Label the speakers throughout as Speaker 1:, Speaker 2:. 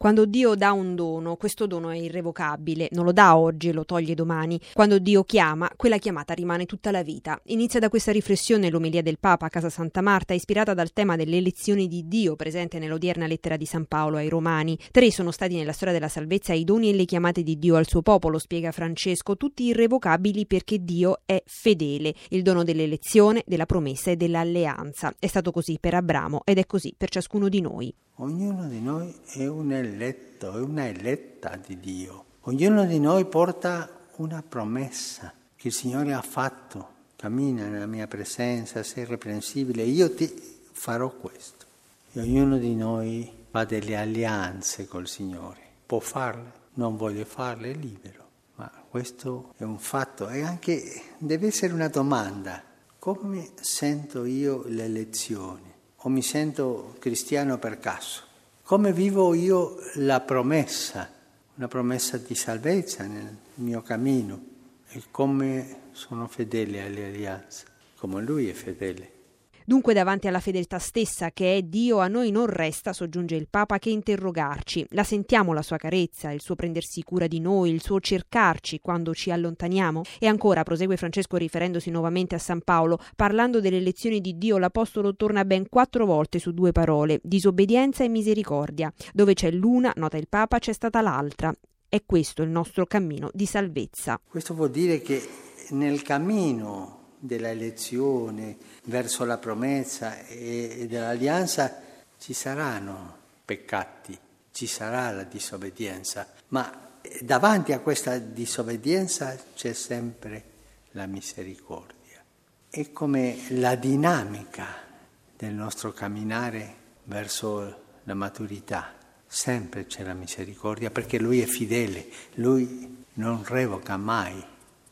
Speaker 1: Quando Dio dà un dono, questo dono è irrevocabile, non lo dà oggi e lo toglie domani. Quando Dio chiama, quella chiamata rimane tutta la vita. Inizia da questa riflessione l'omelia del Papa a Casa Santa Marta, ispirata dal tema delle elezioni di Dio presente nell'odierna lettera di San Paolo ai Romani. 3 sono stati nella storia della salvezza i doni e le chiamate di Dio al suo popolo, spiega Francesco, tutti irrevocabili perché Dio è fedele. Il dono dell'elezione, della promessa e dell'alleanza. È stato così per Abramo ed è così per ciascuno di noi.
Speaker 2: Ognuno di noi è un eletto, è una eletta di Dio. Ognuno di noi porta una promessa che il Signore ha fatto. Cammina nella mia presenza, sei irreprensibile, io ti farò questo. E ognuno di noi fa delle alleanze col Signore. Può farle, non vuole farle, è libero. Ma questo è un fatto e anche deve essere una domanda. Come sento io l'elezione? O mi sento cristiano per caso? Come vivo io la promessa? Una promessa di salvezza nel mio cammino? E come sono fedele alle alleanze? Come Lui è fedele.
Speaker 1: Dunque davanti alla fedeltà stessa che è Dio a noi non resta, soggiunge il Papa, che interrogarci. La sentiamo la sua carezza, il suo prendersi cura di noi, il suo cercarci quando ci allontaniamo? E ancora, prosegue Francesco riferendosi nuovamente a San Paolo, parlando delle lezioni di Dio, l'Apostolo torna ben 4 volte su 2 parole, disobbedienza e misericordia. Dove c'è l'una, nota il Papa, c'è stata l'altra. È questo il nostro cammino di salvezza.
Speaker 2: Questo vuol dire che nel cammino della elezione verso la promessa e dell'alleanza ci saranno peccati, ci sarà la disobbedienza, ma davanti a questa disobbedienza c'è sempre la misericordia. È come la dinamica del nostro camminare verso la maturità. Sempre c'è la misericordia perché Lui è fedele, Lui non revoca mai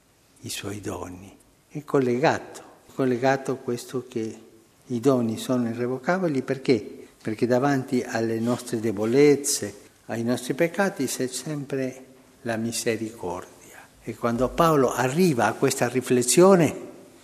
Speaker 2: i Suoi doni. È collegato questo che i doni sono irrevocabili perché? Perché davanti alle nostre debolezze, ai nostri peccati c'è sempre la misericordia. E quando Paolo arriva a questa riflessione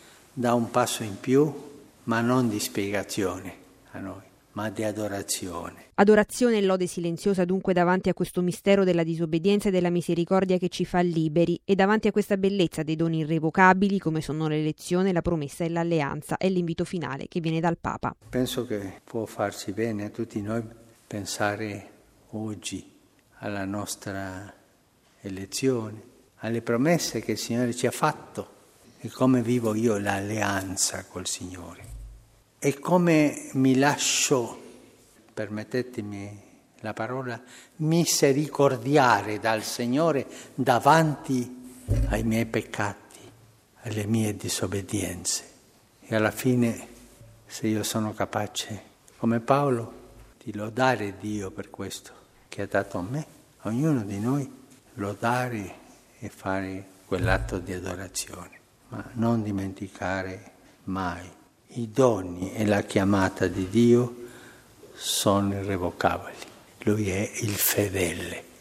Speaker 2: dà un passo in più, ma non di spiegazione a noi, ma di adorazione.
Speaker 1: Adorazione e lode silenziosa dunque davanti a questo mistero della disobbedienza e della misericordia che ci fa liberi e davanti a questa bellezza dei doni irrevocabili come sono l'elezione, la promessa e l'alleanza. È l'invito finale che viene dal Papa.
Speaker 2: Penso che può farci bene a tutti noi pensare oggi alla nostra elezione, alle promesse che il Signore ci ha fatto e come vivo io l'alleanza col Signore e come mi lascio, permettetemi la parola, misericordiare dal Signore davanti ai miei peccati, alle mie disobbedienze. E alla fine, se io sono capace, come Paolo, di lodare Dio per questo che ha dato a me, a ognuno di noi, lodare e fare quell'atto di adorazione, ma non dimenticare mai i doni e la chiamata di Dio sono irrevocabili. Lui è il fedele.